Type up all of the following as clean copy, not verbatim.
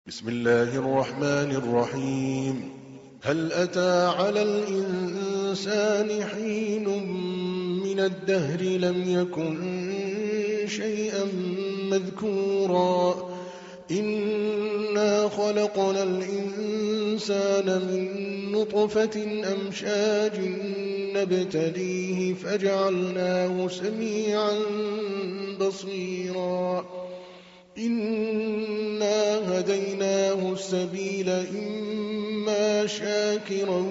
بسم الله الرحمن الرحيم. هل أتى على الإنسان حين من الدهر لم يكن شيئا مذكورا إنا خلقنا الإنسان من نطفة أمشاج نبتليه فجعلناه سميعا بصيرا إنا هديناه السبيل إما شاكرا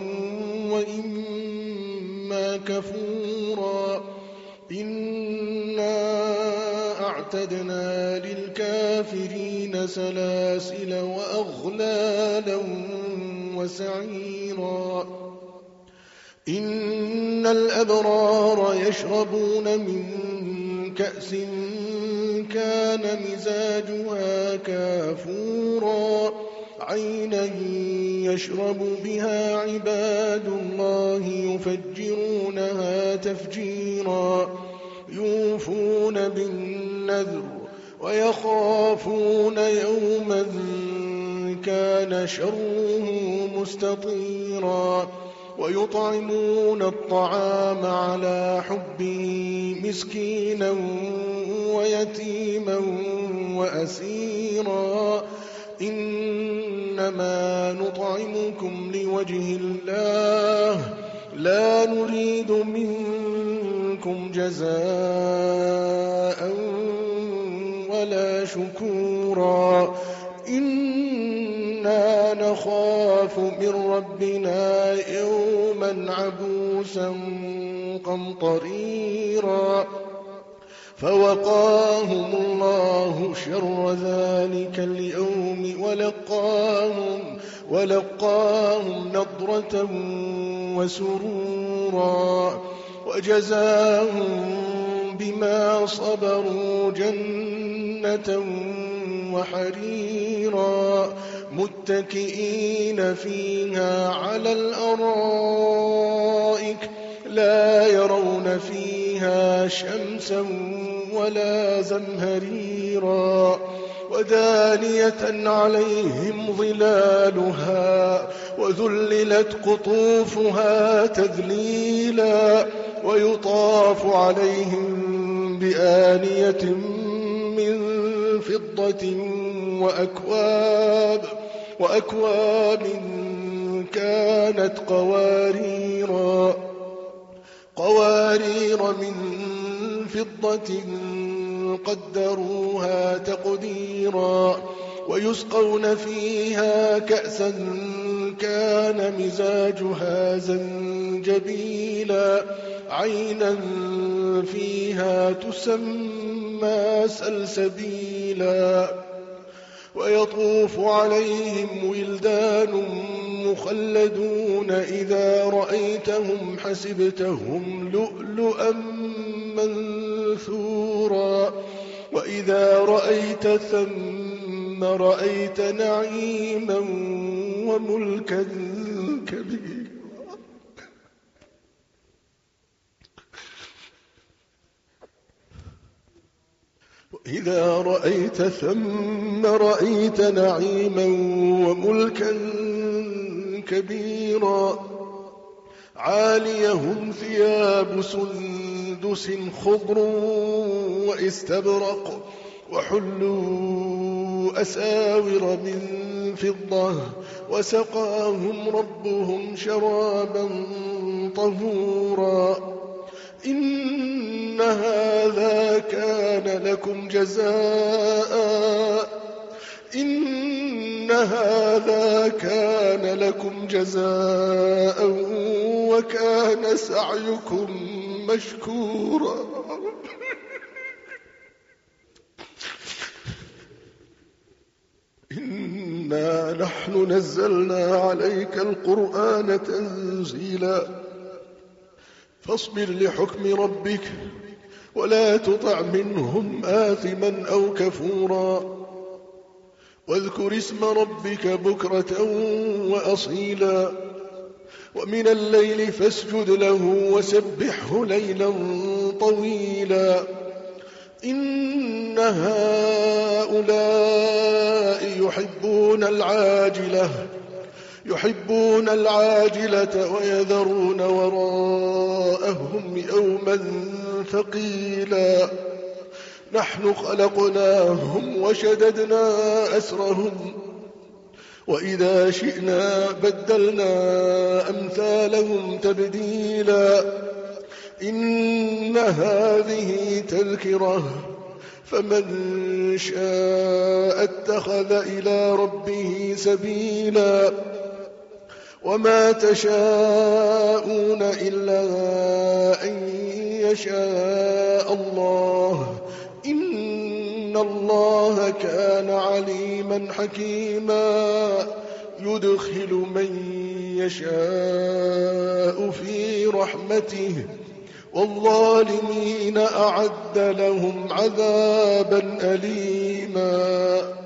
وإما كفورا إنا أعتدنا للكافرين سلاسل وأغلالا وسعيرا إن الأبرار يشربون من كأس كان مزاجها كافورا عينا يشرب بها عباد الله يفجرونها تفجيرا يوفون بالنذر ويخافون يوما كان شره مستطيرا ويطعمون الطعام على حبه مسكينا ويتيما وأسيرا إنما نطعمكم لوجه الله لا نريد منكم جزاء ولا شكورا إنا نخاف من ربنا يوما عبوسا قمطريرا فوقاهم الله شر ذلك اليوم ولقاهم نضرة وسرورا وجزاهم بما صبروا جنة وحريرا متكئين فيها على الأرائك لا يرون فيها شمسا ولا زمهريرا ودانية عليهم ظلالها وذللت قطوفها تذليلا ويطاف عليهم بآنية من فضة وأكواب كانت قوارير من فضة قدروها تقديرا ويسقون فيها كأسا كان مزاجها زنجبيلا عينا فيها تسمى سلسبيلا ويطوف عليهم ولدان مخلدون إذا رأيتهم حسبتهم لؤلؤا منثورا وإذا رأيت ثم رأيت نعيما وملكا كبيرا وإذا رأيت ثم رأيت نعيما وملكا كبيرا عاليهم ثياب سندس خضر واستبرق وحلوا أساور من فضة وسقاهم ربهم شرابا طهورا إن هذا كان لكم جزاء وكان سعيكم مشكورا إنا نحن نزلنا عليك القرآن تنزيلا فاصبر لحكم ربك ولا تطع منهم آثما أو كفورا واذكر اسم ربك بكرة وأصيلا ومن الليل فاسجد له وسبحه ليلا طويلا إن هؤلاء يحبون العاجلة ويذرون وراءهم يوما ثقيلا نحن خلقناهم وشددنا أسرهم وإذا شئنا بدلنا أمثالهم تبديلا إن هذه تذكرة فمن شاء اتخذ إلى ربه سبيلا وما تشاءون إلا أن يشاء الله إن الله كان عليما حكيما يدخل من يشاء في رحمته والظالمين أعد لهم عذابا أليما